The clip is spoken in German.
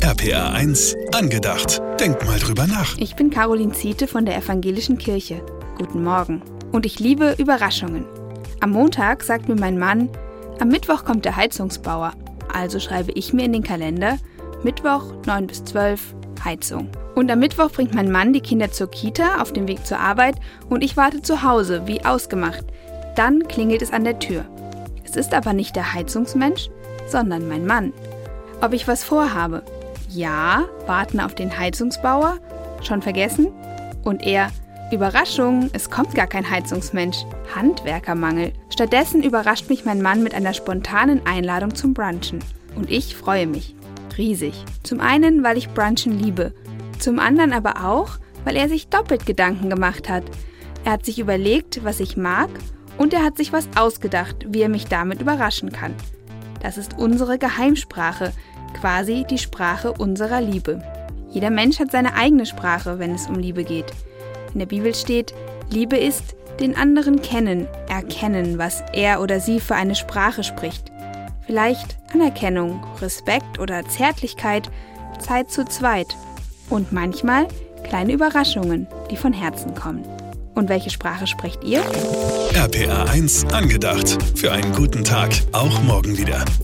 RPR 1 angedacht. Denk mal drüber nach. Ich bin Caroline Ziete von der Evangelischen Kirche. Guten Morgen. Und ich liebe Überraschungen. Am Montag sagt mir mein Mann, am Mittwoch kommt der Heizungsbauer. Also schreibe ich mir in den Kalender, Mittwoch 9 bis 12, Heizung. Und am Mittwoch bringt mein Mann die Kinder zur Kita auf dem Weg zur Arbeit und ich warte zu Hause, wie ausgemacht. Dann klingelt es an der Tür. Es ist aber nicht der Heizungsmensch, sondern mein Mann. Ob ich was vorhabe? Ja, warten auf den Heizungsbauer? Schon vergessen? Und er, Überraschung, es kommt gar kein Heizungsmensch. Handwerkermangel. Stattdessen überrascht mich mein Mann mit einer spontanen Einladung zum Brunchen. Und ich freue mich. Riesig. Zum einen, weil ich Brunchen liebe. Zum anderen aber auch, weil er sich doppelt Gedanken gemacht hat. Er hat sich überlegt, was ich mag, und er hat sich was ausgedacht, wie er mich damit überraschen kann. Das ist unsere Geheimsprache, quasi die Sprache unserer Liebe. Jeder Mensch hat seine eigene Sprache, wenn es um Liebe geht. In der Bibel steht, Liebe ist, den anderen kennen, erkennen, was er oder sie für eine Sprache spricht. Vielleicht Anerkennung, Respekt oder Zärtlichkeit, Zeit zu zweit. Und manchmal kleine Überraschungen, die von Herzen kommen. Und welche Sprache sprecht ihr? RPR 1 angedacht. Für einen guten Tag. Auch morgen wieder.